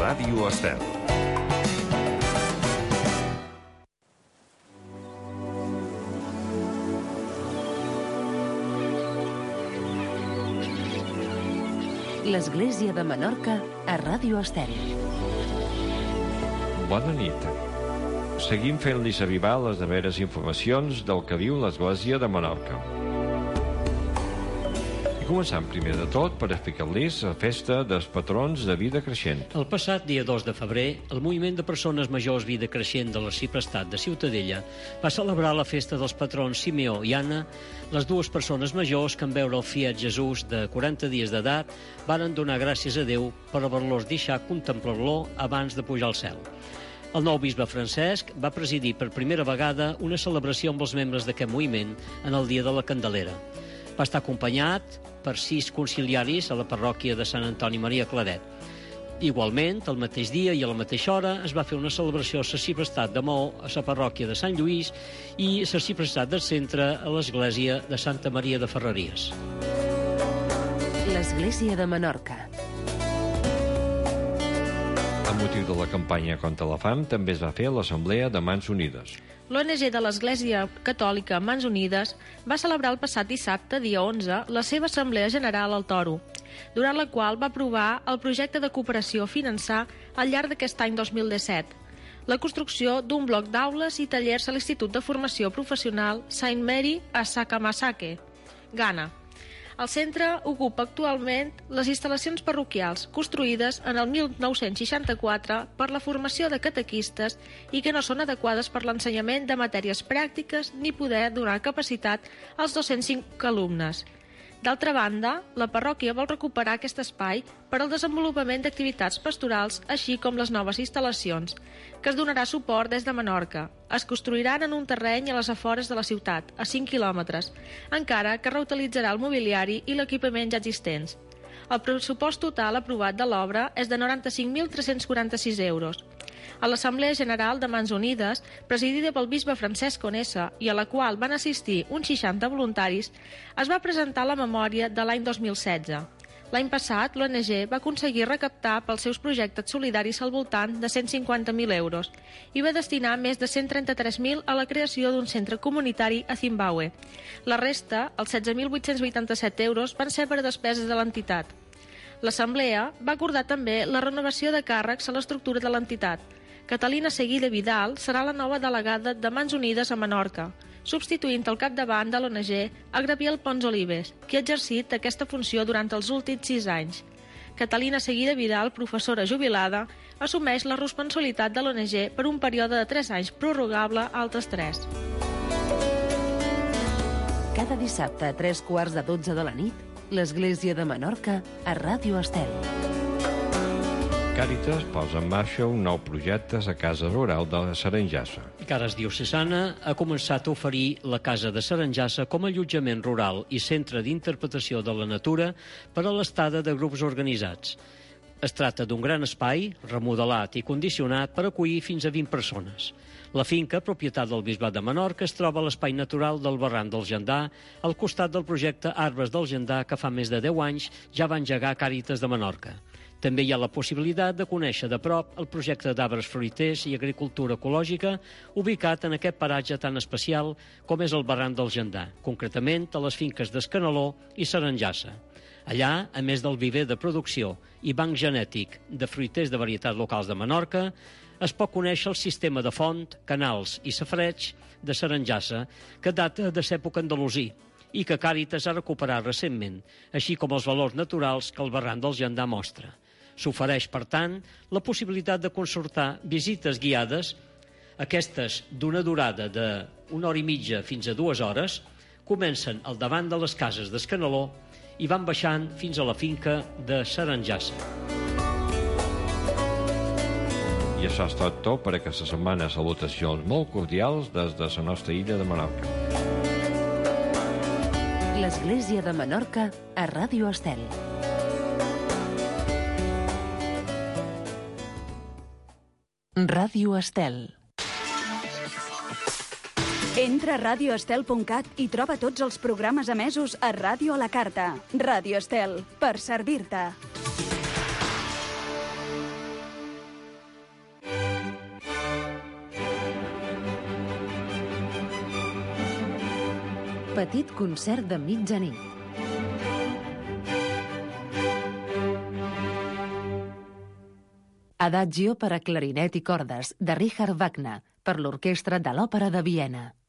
Ràdio Estel. L'Església de Menorca a Ràdio Estel. Bona nit. Seguim fent-los arribar les darreres informacions del que diu l'Església de Menorca. I començant primer de tot per explicar-los la festa dels patrons de vida creixent. El passat dia 2 de febrer, el moviment de persones majors vida creixent de l'Arxiprestat de Ciutadella va celebrar la festa dels patrons Simeó i Anna. Les dues persones majors que en veure el fiat Jesús de 40 dies d'edat varen donar gràcies a Déu per haver-los deixat contemplar-lo abans de pujar al cel. El nou bisbe Francesc va presidir per primera vegada una celebració amb els membres d'aquest moviment en el dia de la Candelera. Va estar acompanyat per 6 conciliaris a la parròquia de Sant Antoni Maria Claret. Igualment, el mateix dia i a la mateixa hora es va fer una celebració a l'Arxiprestat de Maó, a la parròquia de Sant Lluís, i a l'Arxiprestat del Centre a l'església de Santa Maria de Ferreries. L'Església de Menorca. Amb motiu de la campanya contra la fam, també es va fer l'Assemblea de Mans Unides. L'ONG de l'Església Catòlica Mans Unides va celebrar el passat dissabte, dia 11, la seva Assemblea General al Toro, durant la qual va aprovar el projecte de cooperació a finançar al llarg d'aquest any 2017, la construcció d'un bloc d'aules i tallers a l'Institut de Formació Professional Saint Mary a Sakamasake, Ghana. El centre ocupa actualment les instal·lacions parroquials construïdes en el 1964 per la formació de catequistes i que no són adequades per l'ensenyament de matèries pràctiques ni poder donar capacitat als 205 alumnes. D'altra banda, la parròquia vol recuperar aquest espai per al desenvolupament d'activitats pastorals, així com les noves instal·lacions, que es donarà suport des de Menorca. Es construiran en un terreny a les afores de la ciutat, a 5 quilòmetres, encara que reutilitzarà el mobiliari i l'equipament ja existents. El pressupost total aprovat de l'obra és de 95.346 euros. A l'Assemblea General de Mans Unides, presidida pel bisbe Francesc Onessa i a la qual van assistir uns 60 voluntaris, es va presentar la memòria de l'any 2016. L'any passat, l'ONG va aconseguir recaptar pels seus projectes solidaris al voltant de 150.000 euros i va destinar més de 133.000 a la creació d'un centre comunitari a Zimbabue. La resta, els 16.887 euros, van ser per a despeses de l'entitat. L'Assemblea va acordar també la renovació de càrrecs a l'estructura de l'entitat. Catalina Seguida Vidal serà la nova delegada de Mans Unides a Menorca, substituint al capdavant de l'ONG a Gabriel Pons Olives, que ha exercit aquesta funció durant els últims 6 anys. Catalina Seguida Vidal, professora jubilada, assumeix la responsabilitat de l'ONG per un període de 3 anys prorrogable a altres 3. Cada dissabte a 3:15 de la nit, l'Església de Menorca a Ràdio Estel. Càritas posa en marxa un nou projecte a Casa Rural de Saranjassa. Cares Diocesana ha començat a oferir la Casa de Saranjassa com a allotjament rural i centre d'interpretació de la natura per a l'estada de grups organitzats. Es tracta d'un gran espai, remodelat i condicionat per acollir fins a 20 persones. La finca, propietat del Bisbat de Menorca, es troba a l'espai natural del Barranc del Gendar, al costat del projecte Arbres del Gendar, que fa més de 10 anys ja va engegar Càritas de Menorca. També hi ha la possibilitat de conèixer de prop el projecte d'arbres fruiters i agricultura ecològica ubicat en aquest paratge tan especial com és el Barranc del Gendar, concretament a les finques d'Escanaló i Saranjassa. Allà, a més del viver de producció i banc genètic de fruiters de varietats locals de Menorca, es pot conèixer el sistema de font, canals i safareig de Saranjassa, que data de l'època andalusí i que Càritas ha recuperat recentment, així com els valors naturals que el Barranc del Gendar mostra. S'ofereix, per tant, la possibilitat de concertar visites guiades, aquestes d'una durada d'1 hora i mitja fins a 2 hores, comencen al davant de les cases d'Escanaló i van baixant fins a la finca de Saranjassa. I això és tot per aquesta setmana. Salutacions molt cordials des de la nostra illa de Menorca. L'Església de Menorca a Ràdio Estel. Ràdio Estel. Entra a radioestel.cat i troba tots els programes emesos a Ràdio a la Carta. Ràdio Estel, per servir-te. Petit concert de mitjanit. Adagio per a clarinet i cordes, de Richard Wagner, per l'Orquestra de l'Òpera de Viena.